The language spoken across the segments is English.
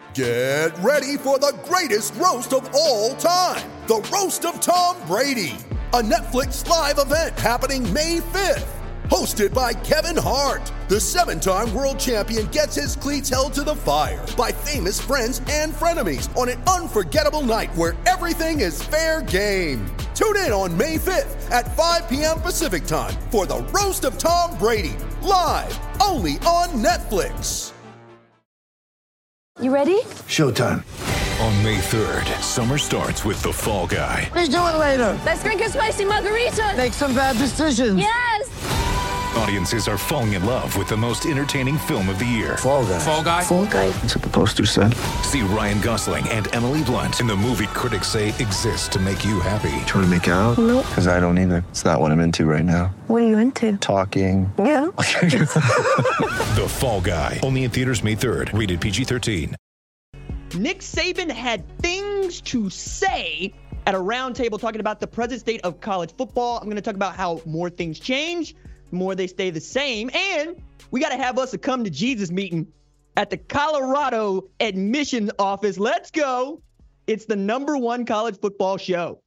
Get ready for the greatest roast of all time, the Roast of Tom Brady, a Netflix live event happening May 5th. Hosted by Kevin Hart, the 7-time world champion gets his cleats held to the fire by famous friends and frenemies on an unforgettable night where everything is fair game. Tune in on May 5th at 5 p.m. Pacific time for the Roast of Tom Brady, live only on Netflix. You ready? Showtime. On May 3rd, summer starts with The Fall Guy. Let's do it later. Let's drink a spicy margarita. Make some bad decisions. Yes! Audiences are falling in love with the most entertaining film of the year. Fall Guy. Fall Guy? Fall guy. That's what the poster said. See Ryan Gosling and Emily Blunt in the movie critics say exists to make you happy. Trying to make it out? Nope. Because I don't either. It's not what I'm into right now. What are you into? Talking. Yeah. The Fall Guy. Only in theaters May 3rd. Rated PG-13. Nick Saban had things to say at a roundtable talking about the present state of college football. I'm going to talk about how more things change, more they stay the same, and we got to have us a come to Jesus meeting at the Colorado admissions office. Let's go. It's the #1 college football show.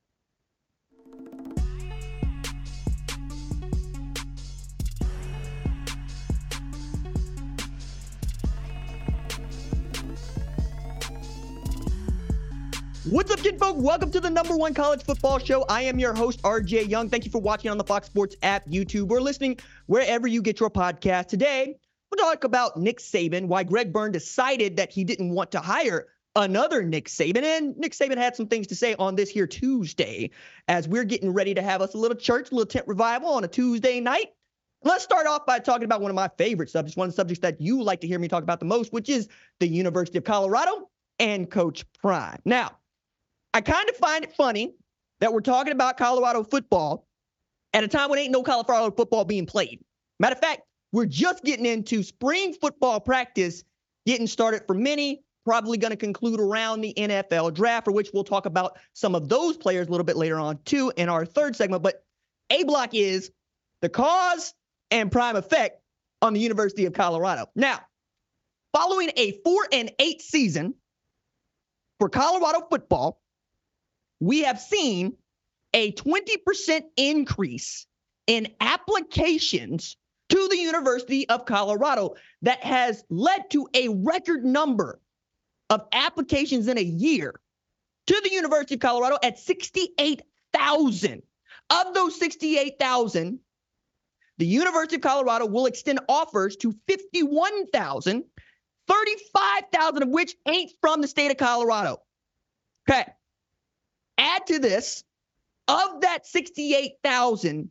What's up, kinfolk? Welcome to the #1 college football show. I am your host, RJ Young. Thank you for watching on the Fox Sports app, YouTube, or listening wherever you get your podcast. Today, we'll talk about Nick Saban, why Greg Byrne decided that he didn't want to hire another Nick Saban. And Nick Saban had some things to say on this here Tuesday as we're getting ready to have us a little church, a little tent revival on a Tuesday night. Let's start off by talking about one of my favorite subjects, one of the subjects that you like to hear me talk about the most, which is the University of Colorado and Coach Prime. Now, I kind of find it funny that we're talking about Colorado football at a time when ain't no Colorado football being played. Matter of fact, we're just getting into spring football practice, getting started for many, probably going to conclude around the NFL draft, for which we'll talk about some of those players a little bit later on too in our third segment. But A-Block is the cause and prime effect on the University of Colorado. Now, following a 4-8 season for Colorado football, we have seen a 20% increase in applications to the University of Colorado that has led to a record number of applications in a year to the University of Colorado at 68,000. Of those 68,000, the University of Colorado will extend offers to 51,000, 35,000 of which ain't from the state of Colorado. Okay. Add to this, of that 68,000,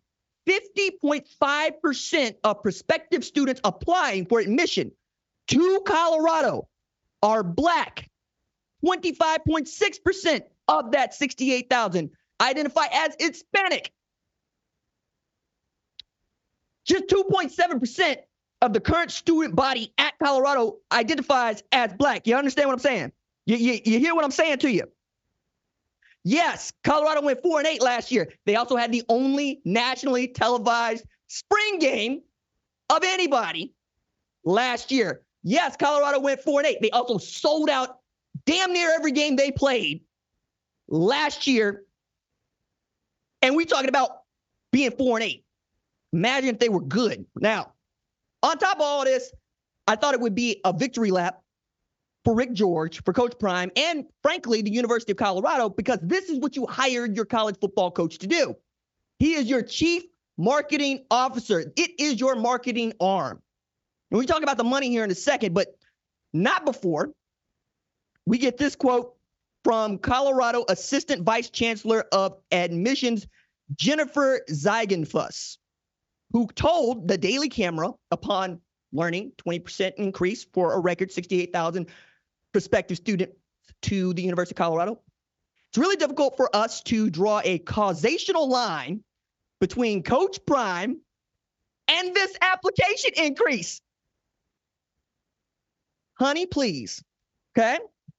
50.5% of prospective students applying for admission to Colorado are Black. 25.6% of that 68,000 identify as Hispanic. Just 2.7% of the current student body at Colorado identifies as Black. You understand what I'm saying? You hear what I'm saying to you? Yes, Colorado went 4-8 last year. They also had the only nationally televised spring game of anybody last year. Yes, Colorado went 4-8. They also sold out damn near every game they played last year. And we talking about being 4-8. Imagine if they were good. Now, on top of all this, I thought it would be a victory lap for Rick George, for Coach Prime, and frankly, the University of Colorado, because this is what you hired your college football coach to do. He is your chief marketing officer. It is your marketing arm. And we talk about the money here in a second, but not before we get this quote from Colorado Assistant Vice Chancellor of Admissions, Jennifer Ziegenfuss, who told the Daily Camera upon learning 20% increase for a record 68,000 prospective student to the University of Colorado. It's really difficult for us to draw a causational line between Coach Prime and this application increase. Honey, please. Okay?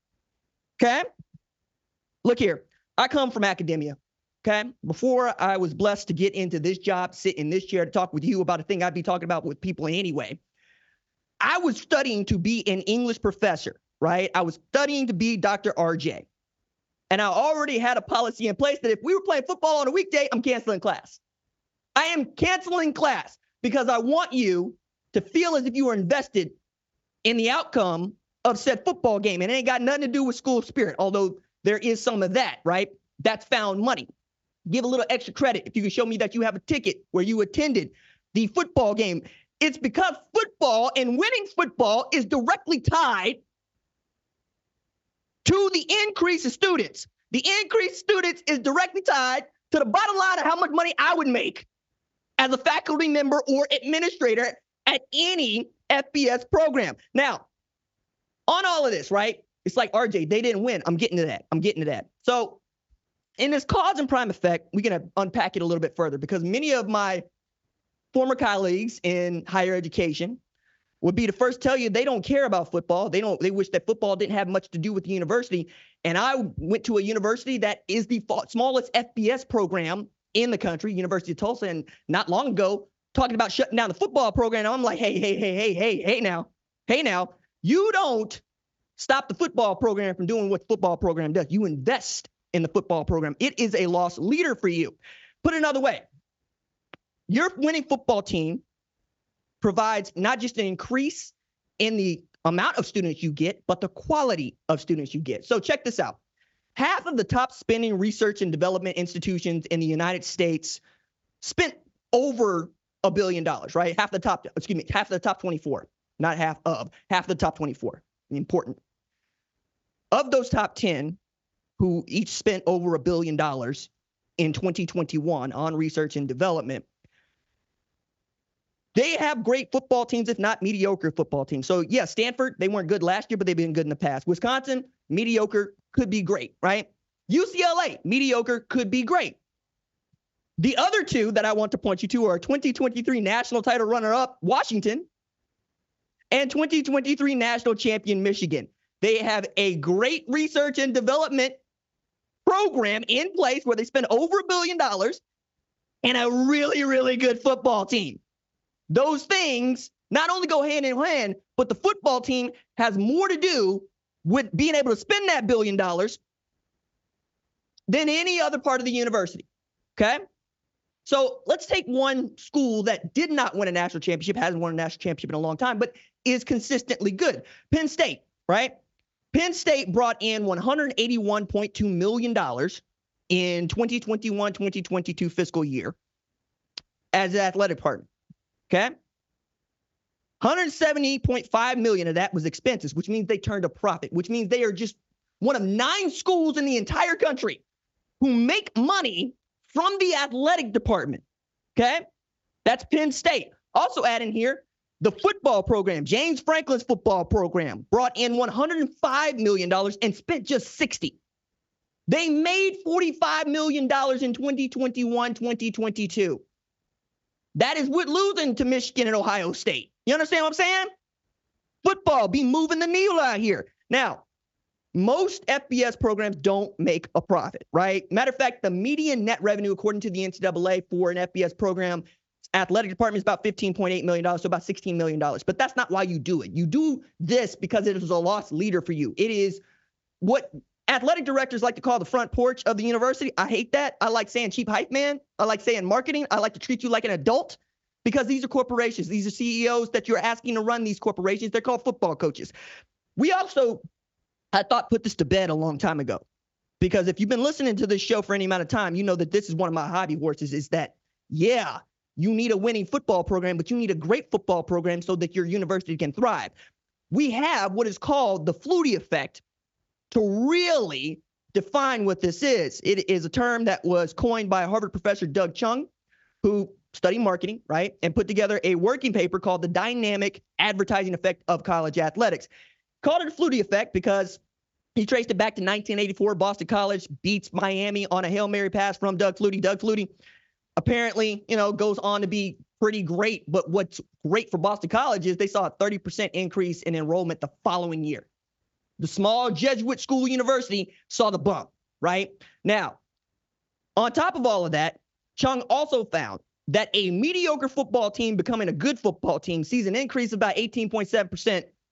Look here. I come from academia. Okay? Before I was blessed to get into this job, sit in this chair to talk with you about a thing I'd be talking about with people anyway, I was studying to be an English professor. right? I was studying to be Dr. RJ. And I already had a policy in place that if we were playing football on a weekday, I'm canceling class. I am canceling class because I want you to feel as if you were invested in the outcome of said football game. And it ain't got nothing to do with school spirit, although there is some of that, right? That's found money. Give a little extra credit if you can show me that you have a ticket where you attended the football game. It's because football and winning football is directly tied to the increase of students. The increase of students is directly tied to the bottom line of how much money I would make as a faculty member or administrator at any FBS program. Now, on all of this, right? It's like, RJ, they didn't win. I'm getting to that. So in this cause and prime effect, we're going to unpack it a little bit further because many of my former colleagues in higher education would be the first to tell you they don't care about football. They wish that football didn't have much to do with the university. And I went to a university that is the smallest FBS program in the country, University of Tulsa, and not long ago talking about shutting down the football program. I'm like, hey now, you don't stop the football program from doing what the football program does. You invest in the football program. It is a loss leader for you. Put it another way, your winning football team provides not just an increase in the amount of students you get, but the quality of students you get. So check this out. Half of the top spending research and development institutions in the United States spent over $1 billion, right? Half the top 24, not half the top 24. Important. Of those top 10 who each spent over $1 billion in 2021 on research and development, they have great football teams, if not mediocre football teams. So, yeah, Stanford, they weren't good last year, but they've been good in the past. Wisconsin, mediocre, could be great, right? UCLA, mediocre, could be great. The other two that I want to point you to are 2023 national title runner-up, Washington, and 2023 national champion, Michigan. They have a great research and development program in place where they spend over $1 billion and a really, really good football team. Those things not only go hand in hand, but the football team has more to do with being able to spend that $1 billion than any other part of the university. Okay? So let's take one school that did not win a national championship, hasn't won a national championship in a long time, but is consistently good. Penn State, right? Penn State brought in $181.2 million in 2021-2022 fiscal year as an athletic department. Okay? $170.5 million of that was expenses, which means they turned a profit, which means they are just one of 9 schools in the entire country who make money from the athletic department. Okay? That's Penn State. Also add in here the football program. James Franklin's football program brought in $105 million and spent just $60. They made $45 million in 2021-2022. That is with losing to Michigan and Ohio State. You understand what I'm saying? Football be moving the needle out here. Now, most FBS programs don't make a profit, right? Matter of fact, the median net revenue, according to the NCAA for an FBS program, athletic department is about $15.8 million, so about $16 million. But that's not why you do it. You do this because it is a loss leader for you. It is what athletic directors like to call the front porch of the university. I hate that. I like saying cheap hype man. I like saying marketing. I like to treat you like an adult because these are corporations. These are CEOs that you're asking to run these corporations. They're called football coaches. We also, I thought, put this to bed a long time ago because if you've been listening to this show for any amount of time, you know that this is one of my hobby horses is that, yeah, you need a winning football program, but you need a great football program so that your university can thrive. We have what is called the Flutie effect to really define what this is. It is a term that was coined by Harvard professor Doug Chung, who studied marketing, right, and put together a working paper called the Dynamic Advertising Effect of College Athletics. Called it a Flutie effect because he traced it back to 1984. Boston College beats Miami on a Hail Mary pass from Doug Flutie. Doug Flutie apparently, goes on to be pretty great. But what's great for Boston College is they saw a 30% increase in enrollment the following year. The small Jesuit school university saw the bump, right? Now, on top of all of that, Chung also found that a mediocre football team becoming a good football team sees an increase of about 18.7%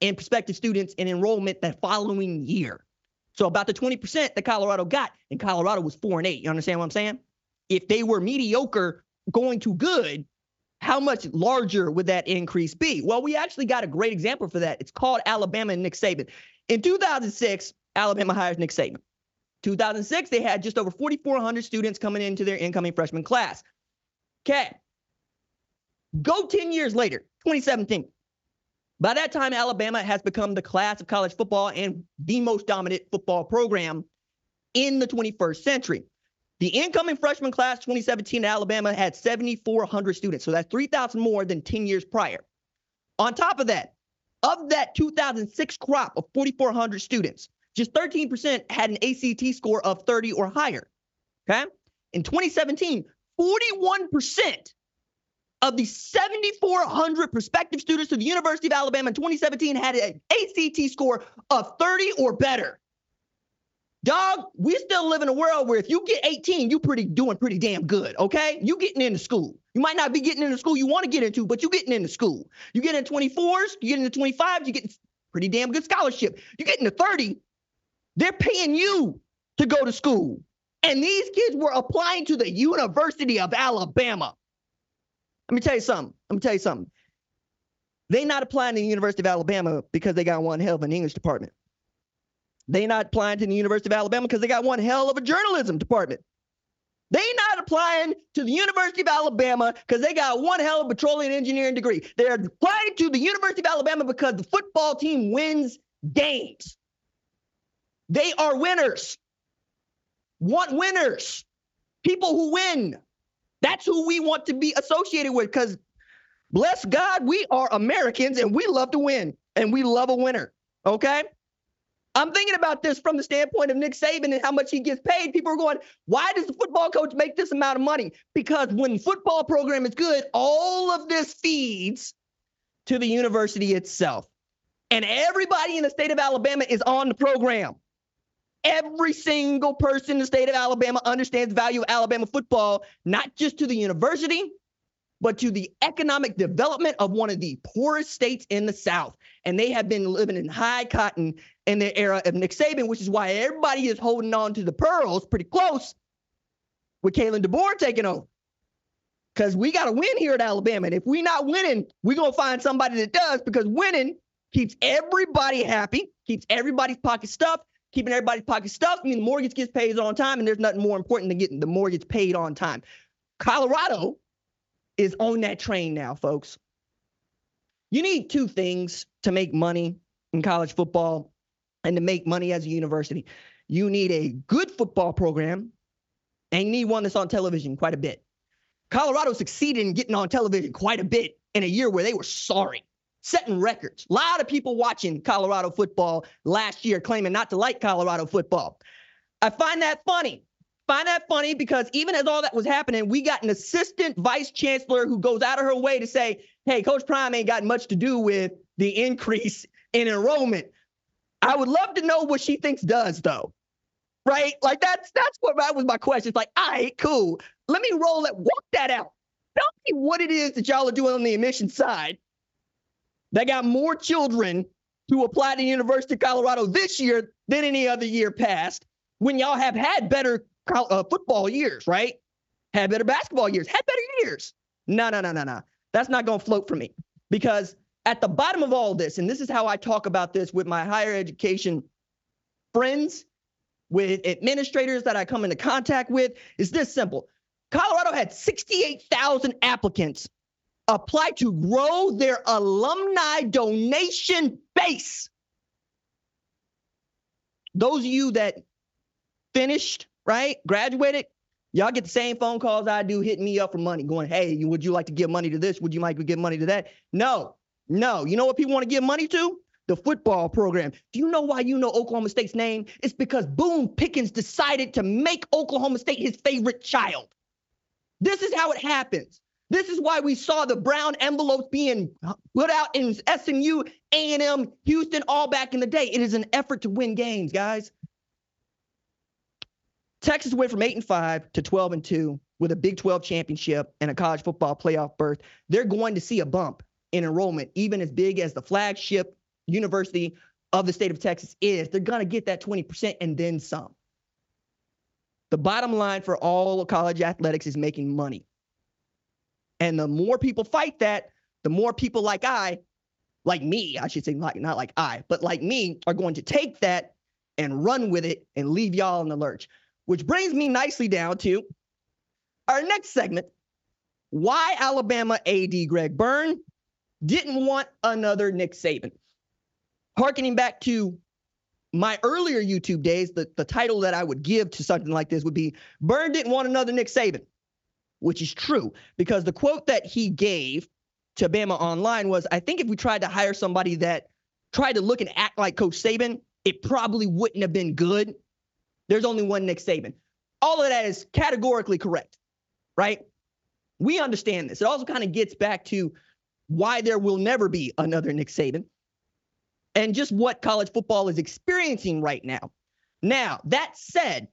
in prospective students in enrollment that following year. So about the 20% that Colorado got, and Colorado was 4-8. You understand what I'm saying? If they were mediocre going to good, how much larger would that increase be? Well, we actually got a great example for that. It's called Alabama and Nick Saban. In 2006, Alabama hires Nick Saban. 2006, they had just over 4,400 students coming into their incoming freshman class. Okay. Go 10 years later, 2017. By that time, Alabama has become the class of college football and the most dominant football program in the 21st century. The incoming freshman class 2017 in Alabama had 7,400 students. So that's 3,000 more than 10 years prior. On top of that, of that 2006 crop of 4,400 students, just 13% had an ACT score of 30 or higher. Okay? In 2017, 41% of the 7,400 prospective students to the University of Alabama in 2017 had an ACT score of 30 or better. Dog, we still live in a world where if you get 18, you're doing pretty damn good, okay? You getting into school. You might not be getting into school you want to get into, but you getting into school. You get in 24s, you get into 25s, you get pretty damn good scholarship. You get into 30, they're paying you to go to school. And these kids were applying to the University of Alabama. Let me tell you something. They not applying to the University of Alabama because they got one hell of an English department. They not applying to the University of Alabama because they got one hell of a journalism department. They not applying to the University of Alabama because they got one hell of a petroleum engineering degree. They're applying to the University of Alabama because the football team wins games. They are winners. Want winners. People who win. That's who we want to be associated with because, bless God, we are Americans and we love to win and we love a winner, okay? I'm thinking about this from the standpoint of Nick Saban and how much he gets paid. People are going, why does the football coach make this amount of money? Because when the football program is good, all of this feeds to the university itself. And everybody in the state of Alabama is on the program. Every single person in the state of Alabama understands the value of Alabama football, not just to the university, but to the economic development of one of the poorest states in the South. And they have been living in high cotton in the era of Nick Saban, which is why everybody is holding on to the pearls pretty close with Kalen DeBoer taking over. Because we got to win here at Alabama. And if we're not winning, we're going to find somebody that does, because winning keeps everybody happy, keeps everybody's pocket stuffed. Keeping everybody's pocket stuffed, I mean, the mortgage gets paid on time, and there's nothing more important than getting the mortgage paid on time. Colorado is on that train now, folks. You need two things to make money in college football and to make money as a university. You need a good football program, and you need one that's on television quite a bit. Colorado succeeded in getting on television quite a bit in a year where they were sorry, setting records. A lot of people watching Colorado football last year claiming not to like Colorado football. I find that funny. Because even as all that was happening, we got an assistant vice chancellor who goes out of her way to say, hey, Coach Prime ain't got much to do with the increase in enrollment. I would love to know what she thinks does, though. Right? Like, that was my question. It's like, all right, cool. Let me walk that out. Tell me what it is that y'all are doing on the admissions side. They got more children who apply to the University of Colorado this year than any other year past, when y'all have had better football years, right? Had better basketball years, had better years. No. That's not going to float for me, because at the bottom of all this, and this is how I talk about this with my higher education friends, with administrators that I come into contact with, is this simple. Colorado had 68,000 applicants apply to grow their alumni donation base. Those of you that finished, right, graduated, y'all get the same phone calls I do, hitting me up for money, going, hey, would you like to give money to this? Would you like to give money to that? No. You know what people want to give money to? The football program. Do you know why you know Oklahoma State's name? It's because Boone Pickens decided to make Oklahoma State his favorite child. This is how it happens. This is why we saw the brown envelopes being put out in SMU, A&M, Houston, all back in the day. It is an effort to win games, guys. Texas went from 8-5 to 12-2 with a Big 12 championship and a college football playoff berth. They're going to see a bump in enrollment, even as big as the flagship university of the state of Texas is, they're going to get that 20% and then some. The bottom line for all college athletics is making money. And the more people fight that, the more people like me, I should say, not like I, but like me, are going to take that and run with it and leave y'all in the lurch. Which brings me nicely down to our next segment, why Alabama AD Greg Byrne didn't want another Nick Saban. Harkening back to my earlier YouTube days, the title that I would give to something like this would be, Byrne didn't want another Nick Saban, which is true, because the quote that he gave to Bama Online was, I think if we tried to hire somebody that tried to look and act like Coach Saban, it probably wouldn't have been good. There's only one Nick Saban. All of that is categorically correct, right? We understand this. It also kind of gets back to why there will never be another Nick Saban and just what college football is experiencing right now. Now, that said,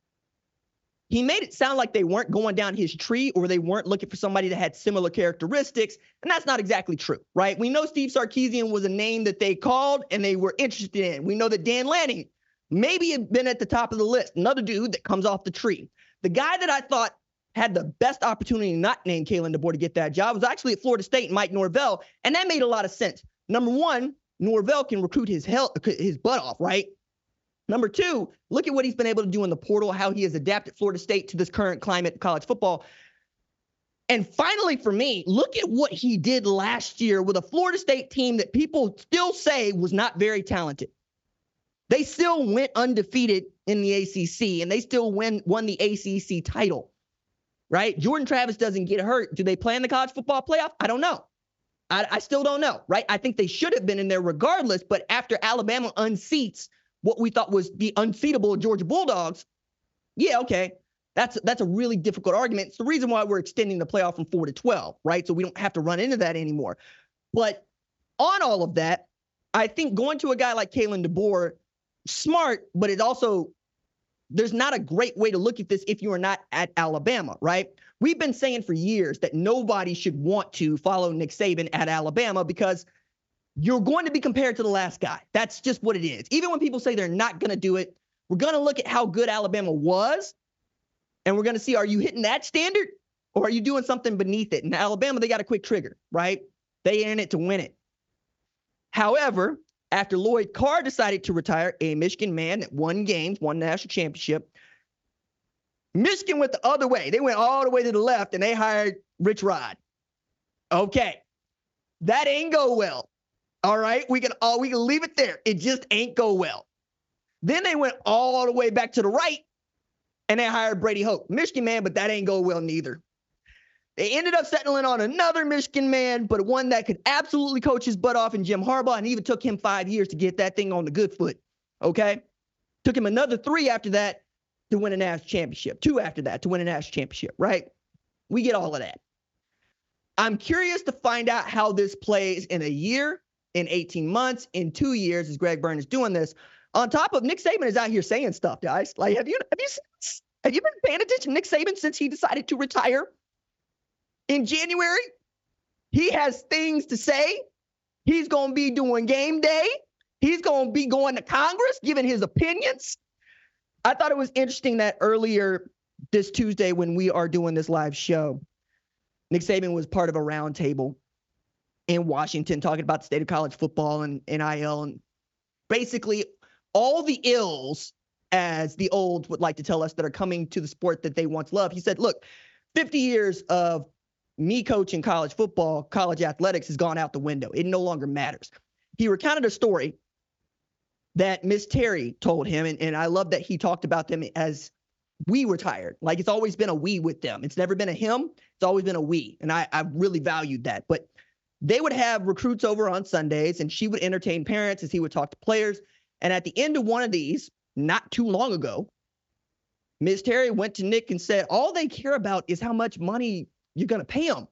he made it sound like they weren't going down his tree or they weren't looking for somebody that had similar characteristics, and that's not exactly true, right? We know Steve Sarkisian was a name that they called and they were interested in. We know that Dan Lanning maybe had been at the top of the list, another dude that comes off the tree. The guy that I thought had the best opportunity not named Kalen DeBoer to get that job was actually at Florida State, Mike Norvell, and that made a lot of sense. Number one, Norvell can recruit his butt off, right? Number two, look at what he's been able to do in the portal, how he has adapted Florida State to this current climate of college football. And finally, for me, look at what he did last year with a Florida State team that people still say was not very talented. They still went undefeated in the ACC, and they still won the ACC title, right? Jordan Travis doesn't get hurt. Do they play in the college football playoff? I don't know. I still don't know, right? I think they should have been in there regardless, but after Alabama unseats what we thought was the unseatable Georgia Bulldogs, yeah, okay, that's a really difficult argument. It's the reason why we're extending the playoff from 4 to 12, right? So we don't have to run into that anymore. But on all of that, I think going to a guy like Kalen DeBoer, smart, but it also, there's not a great way to look at this if you are not at Alabama, right? We've been saying for years that nobody should want to follow Nick Saban at Alabama because you're going to be compared to the last guy. That's just what it is. Even when people say they're not going to do it, we're going to look at how good Alabama was, and we're going to see, are you hitting that standard or are you doing something beneath it? And Alabama, they got a quick trigger, right? They in it to win it. However, after Lloyd Carr decided to retire, a Michigan man that won games, won national championship, Michigan went the other way. They went all the way to the left, and they hired Rich Rod. Okay, that ain't go well. All right, we can leave it there. It just ain't go well. Then they went all the way back to the right, and they hired Brady Hoke. Michigan man, but that ain't go well neither. They ended up settling on another Michigan man, but one that could absolutely coach his butt off in Jim Harbaugh, and even took him 5 years to get that thing on the good foot, okay? Took him another 3 after that to win a national championship, 2 after that to win a national championship, right? We get all of that. I'm curious to find out how this plays in a year, in 18 months, in 2 years as Greg Byrne is doing this. On top of Nick Saban is out here saying stuff, guys. Like, have you been paying attention to Nick Saban since he decided to retire in January? He has things to say. He's going to be doing game day. He's going to be going to Congress, giving his opinions. I thought it was interesting that earlier this Tuesday when we are doing this live show, Nick Saban was part of a roundtable in Washington talking about the state of college football and NIL and basically all the ills, as the old would like to tell us, that are coming to the sport that they once loved. He said, look, 50 years of me coaching college football, college athletics has gone out the window. It no longer matters. He recounted a story that Miss Terry told him, and I love that he talked about them as we retired. Like, it's always been a we with them. It's never been a him. It's always been a we, and I really valued that. But they would have recruits over on Sundays, and she would entertain parents as he would talk to players. And at the end of one of these, not too long ago, Ms. Terry went to Nick and said, all they care about is how much money you're going to pay them.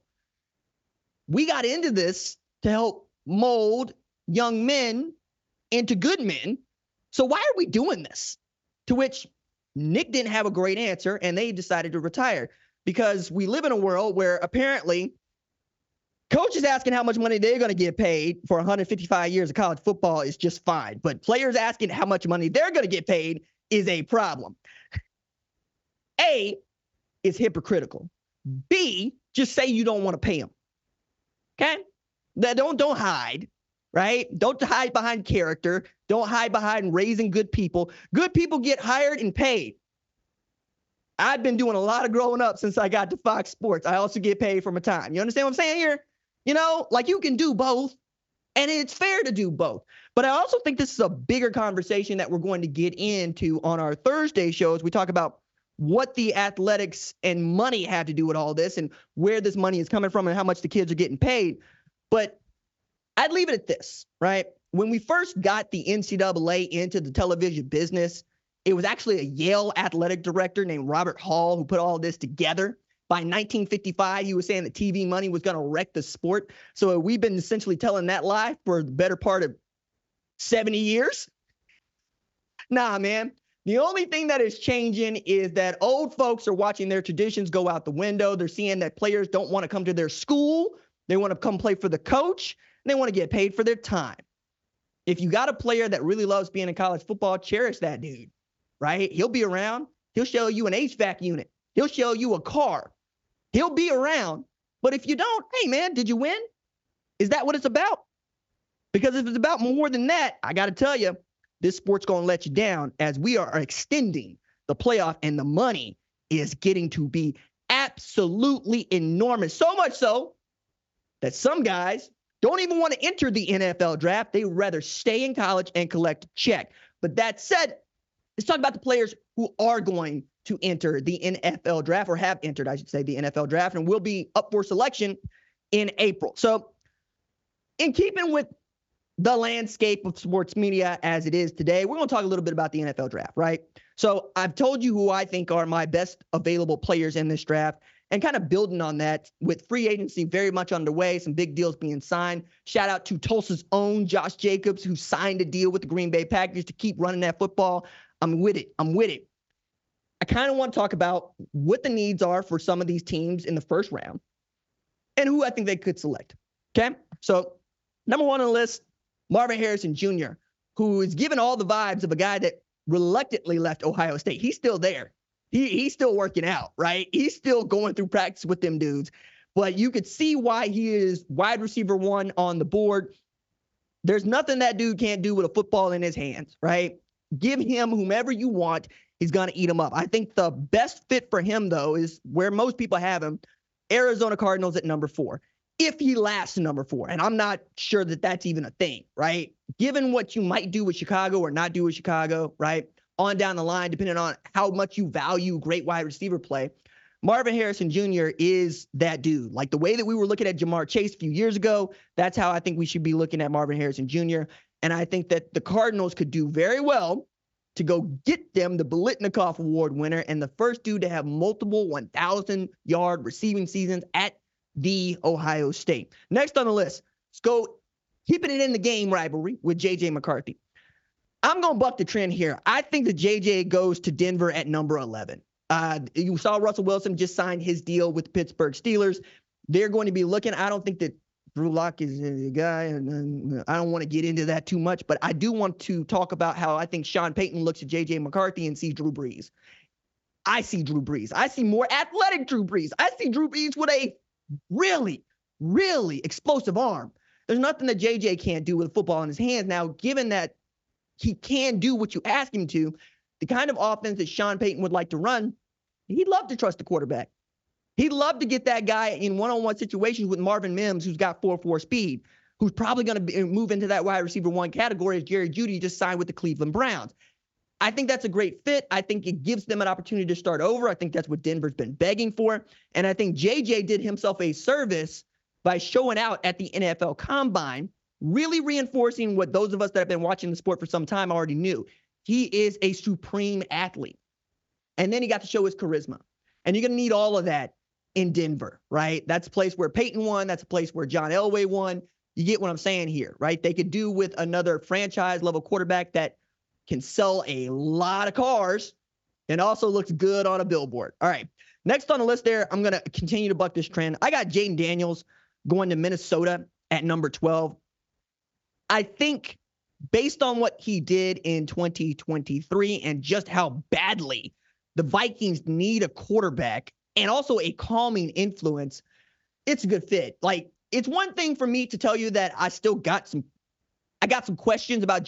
We got into this to help mold young men into good men. So why are we doing this? To which Nick didn't have a great answer, and they decided to retire because we live in a world where apparently Coaches asking how much money they're going to get paid for 155 years of college football is just fine. But players asking how much money they're going to get paid is a problem. A, is hypocritical. B, just say you don't want to pay them. Okay? Don't hide, right? Don't hide behind character. Don't hide behind raising good people. Good people get hired and paid. I've been doing a lot of growing up since I got to Fox Sports. I also get paid for my time. You understand what I'm saying here? You know, like you can do both, and it's fair to do both. But I also think this is a bigger conversation that we're going to get into on our Thursday shows. We talk about what the athletics and money have to do with all this and where this money is coming from and how much the kids are getting paid. But I'd leave it at this, right? When we first got the NCAA into the television business, it was actually a Yale athletic director named Robert Hall who put all this together. By 1955, he was saying that TV money was going to wreck the sport. So we've been essentially telling that lie for the better part of 70 years. Nah, man. The only thing that is changing is that old folks are watching their traditions go out the window. They're seeing that players don't want to come to their school. They want to come play for the coach, and they want to get paid for their time. If you got a player that really loves being in college football, cherish that dude, right? He'll be around. He'll show you an HVAC unit. He'll show you a car. He'll be around. But if you don't, hey, man, did you win? Is that what it's about? Because if it's about more than that, I got to tell you, this sport's going to let you down as we are extending the playoff, and the money is getting to be absolutely enormous. So much so that some guys don't even want to enter the NFL draft. They rather stay in college and collect a check. But that said, let's talk about the players who are going to enter the NFL draft, or have entered, I should say, the NFL draft, and will be up for selection in April. So in keeping with the landscape of sports media as it is today, we're going to talk a little bit about the NFL draft, right? So I've told you who I think are my best available players in this draft, and kind of building on that with free agency very much underway, some big deals being signed. Shout out to Tulsa's own Josh Jacobs, who signed a deal with the Green Bay Packers to keep running that football. I'm with it. I kind of want to talk about what the needs are for some of these teams in the first round and who I think they could select. Okay? So number one on the list, Marvin Harrison Jr., who is given all the vibes of a guy that reluctantly left Ohio State. He's still there. He's still working out, right? He's still going through practice with them dudes. But you could see why he is wide receiver 1 on the board. There's nothing that dude can't do with a football in his hands, right? Give him whomever you want. He's going to eat him up. I think the best fit for him, though, is where most people have him, Arizona Cardinals at number 4. If he lasts to number 4. And I'm not sure that that's even a thing, right? Given what you might do with Chicago or not do with Chicago, right? On down the line, depending on how much you value great wide receiver play, Marvin Harrison Jr. is that dude. Like the way that we were looking at Jamar Chase a few years ago, that's how I think we should be looking at Marvin Harrison Jr. And I think that the Cardinals could do very well to go get them the Biletnikoff Award winner and the first dude to have multiple 1,000-yard receiving seasons at the Ohio State. Next on the list, let's go keeping it in the game rivalry with J.J. McCarthy. I'm going to buck the trend here. I think that J.J. goes to Denver at number 11. You saw Russell Wilson just signed his deal with the Pittsburgh Steelers. They're going to be looking. I don't think that Drew Lock is a guy, and I don't want to get into that too much, but I do want to talk about how I think Sean Payton looks at J.J. McCarthy and sees Drew Brees. I see Drew Brees. I see more athletic Drew Brees. I see Drew Brees with a really, really explosive arm. There's nothing that JJ can't do with football in his hands. Now, given that he can do what you ask him to, the kind of offense that Sean Payton would like to run, he'd love to trust the quarterback. He'd love to get that guy in one-on-one situations with Marvin Mims, who's got 4.4 speed, who's probably going to move into that wide receiver 1 category as Jerry Jeudy just signed with the Cleveland Browns. I think that's a great fit. I think it gives them an opportunity to start over. I think that's what Denver's been begging for. And I think JJ did himself a service by showing out at the NFL Combine, really reinforcing what those of us that have been watching the sport for some time already knew. He is a supreme athlete. And then he got to show his charisma. And you're going to need all of that in Denver, right? That's a place where Peyton won. That's a place where John Elway won. You get what I'm saying here, right? They could do with another franchise-level quarterback that can sell a lot of cars and also looks good on a billboard. All right. Next on the list there, I'm going to continue to buck this trend. I got Jaden Daniels, going to Minnesota at number 12. I think based on what he did in 2023 and just how badly the Vikings need a quarterback and also a calming influence, it's a good fit. Like, it's one thing for me to tell you that I got some questions about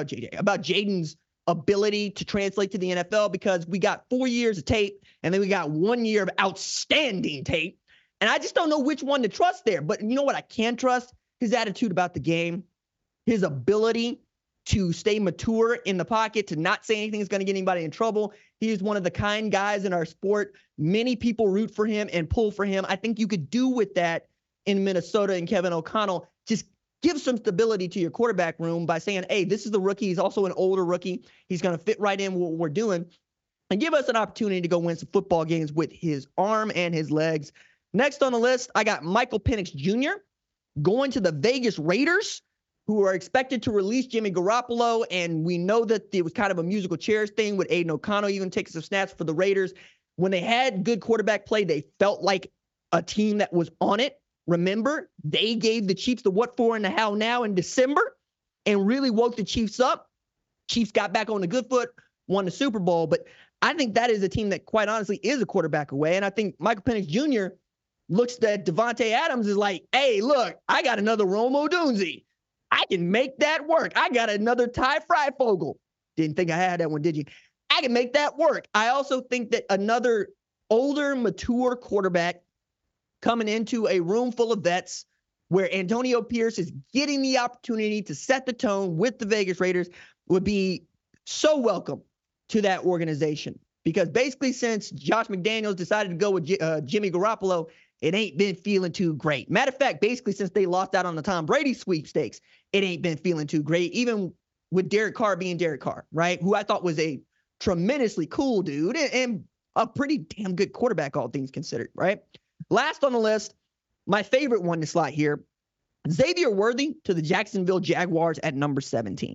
Jaden's ability to translate to the NFL, because we got 4 years of tape and then we got 1 year of outstanding tape. And I just don't know which one to trust there. But you know what I can trust? His attitude about the game, his ability to stay mature in the pocket, to not say anything that's going to get anybody in trouble. He is one of the kind guys in our sport. Many people root for him and pull for him. I think you could do with that in Minnesota and Kevin O'Connell. Just give some stability to your quarterback room by saying, hey, this is the rookie. He's also an older rookie. He's going to fit right in what we're doing, and give us an opportunity to go win some football games with his arm and his legs. Next on the list, I got Michael Penix Jr. going to the Vegas Raiders, who are expected to release Jimmy Garoppolo. And we know that it was kind of a musical chairs thing with Aiden O'Connell even taking some snaps for the Raiders. When they had good quarterback play, they felt like a team that was on it. Remember, they gave the Chiefs the what for and the how now in December and really woke the Chiefs up. Chiefs got back on the good foot, won the Super Bowl. But I think that is a team that, quite honestly, is a quarterback away. And I think Michael Penix Jr. looks at Devontae Adams is like, hey, look, I got another Rome Odunze. I can make that work. I got another Ty Freifogel. Didn't think I had that one, did you? I can make that work. I also think that another older, mature quarterback coming into a room full of vets where Antonio Pierce is getting the opportunity to set the tone with the Vegas Raiders would be so welcome to that organization. Because basically since Josh McDaniels decided to go with Jimmy Garoppolo, it ain't been feeling too great. Matter of fact, basically since they lost out on the Tom Brady sweepstakes, it ain't been feeling too great, even with Derek Carr being Derek Carr, right? Who I thought was a tremendously cool dude and a pretty damn good quarterback, all things considered, right? Last on the list, my favorite one to slot here, Xavier Worthy to the Jacksonville Jaguars at number 17.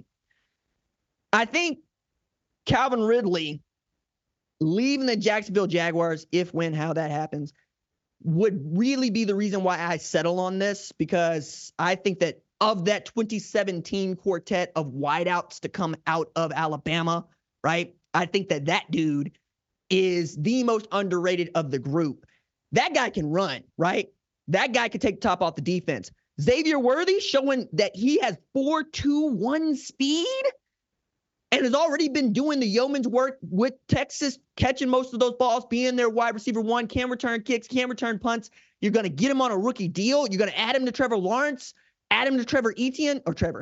I think Calvin Ridley leaving the Jacksonville Jaguars, if, when, how that happens, would really be the reason why I settle on this, because I think that of that 2017 quartet of wideouts to come out of Alabama, right? I think that that dude is the most underrated of the group. That guy can run, right? That guy can take the top off the defense. Xavier Worthy showing that he has 4.21 speed and has already been doing the yeoman's work with Texas, catching most of those balls, being their wide receiver one, can return kicks, can return punts. You're going to get him on a rookie deal. You're going to add him to Trevor Lawrence, add him to Travis Etienne.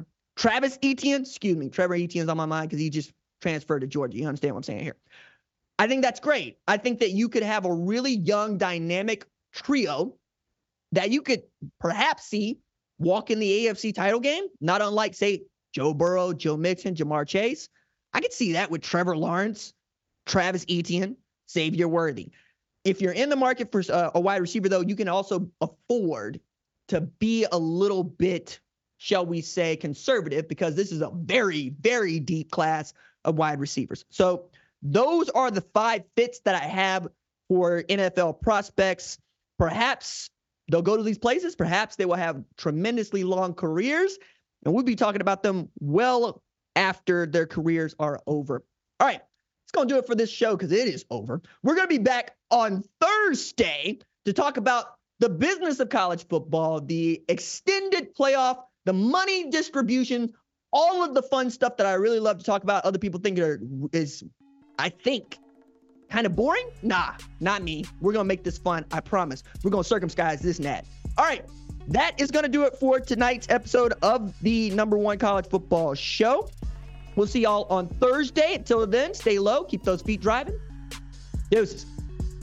Trevor Etienne's on my mind because he just transferred to Georgia. You understand what I'm saying here? I think that's great. I think that you could have a really young, dynamic trio that you could perhaps see walk in the AFC title game, not unlike, say, Joe Burrow, Joe Mixon, Jamar Chase. I could see that with Trevor Lawrence, Travis Etienne, Xavier Worthy. If you're in the market for a wide receiver, though, you can also afford to be a little bit, shall we say, conservative, because this is a very, very deep class of wide receivers. So those are the 5 fits that I have for NFL prospects. Perhaps they'll go to these places. Perhaps they will have tremendously long careers, and we'll be talking about them well after their careers are over. All right, it's going to do it for this show because it is over. We're going to be back on Thursday to talk about the business of college football, the extended playoff, the money distribution, all of the fun stuff that I really love to talk about. Other people think is, I think, kind of boring. Nah, not me. We're going to make this fun. I promise. We're going to circumcise this and that. All right. That is going to do it for tonight's episode of the number one college football show. We'll see y'all on Thursday. Until then, stay low. Keep those feet driving. Deuces.